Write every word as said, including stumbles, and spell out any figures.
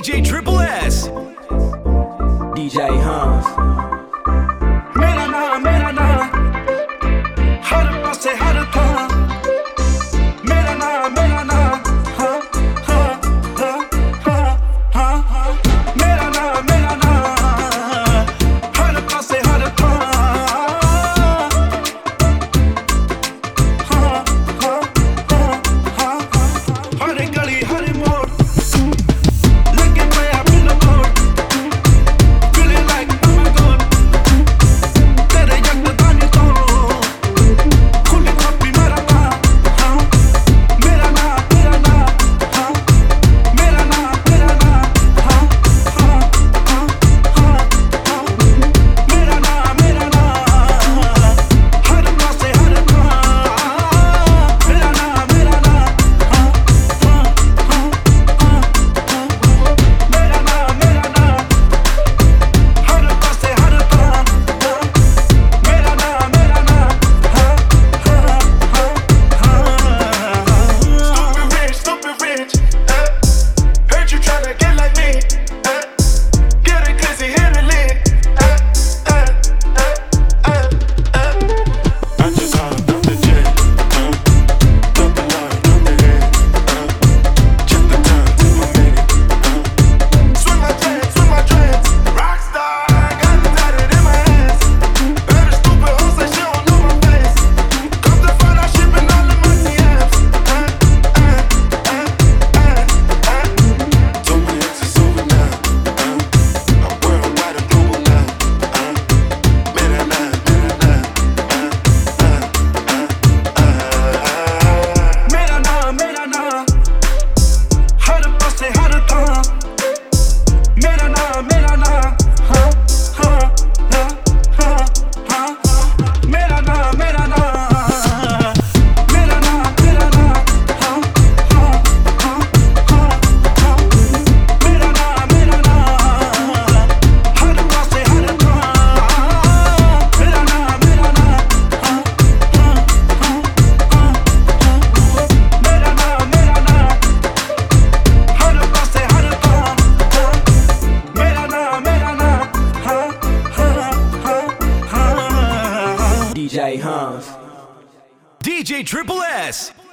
D J Triple S, D J Hans। मेरा नाम मेरा नाम हर पासे हर था मेरा नाम मेरा नाम हाँ हाँ हाँ हाँ हाँ हाँ मेरा नाम मेरा नाम हर पासे हर था हाँ हाँ हाँ हाँ हर गली हर मोड़ लगे मैं अपना मोड़ feeling like oh my god तेरे यकदानी तो खुली थप्पी मेरा नाम हाँ मेरा नाम मेरा नाम हाँ मेरा नाम मेरा नाम हाँ हाँ हाँ हाँ हाँ मेरा नाम मेरा नाम हर पासे हर था मेरा नाम मेरा नाम हाँ हाँ हाँ हाँ हाँ मेरा नाम मेरा नाम हर पासे हर था मेरा नाम मेरा नाम हाँ हाँ हाँ हाँ Stupid rich, stupid rich, uh, heard you tryna get like me, uh, get it cause he hit a lick, uh, uh, uh, uh, uh. I just hopped off the jet, uh, double line on the head, uh, check the time to my minute, uh, swing my dreads, swing my dreads, rockstar, got it tatted in my hands, heard a stupid hoe say she don't know my face, come to find out she been all in my D Ms, uh, uh, uh, uh, uh. Told my ex it's over now, uh, I'm worldwide and global now, uh, मेरा नाम मेरा नाम, uh, uh, uh, uh. मेरा नाम मेरा नाम हर पासे हर था मेरा नाम मेरा नाम हाँ हाँ हाँ हाँ हाँ मेरा नाम मेरा नाम मेरा नाम मेरा नाम हाँ हाँ हाँ हाँ हाँ मेरा नाम मेरा नाम हर पासे हर था मेरा नाम मेरा नाम हाँ हाँ हाँ हाँ हाँ मेरा नाम मेरा नाम हर पासे हर था मेरा नाम मेरा नाम हाँ हाँ हाँ हाँ D J Hans। D J Triple S.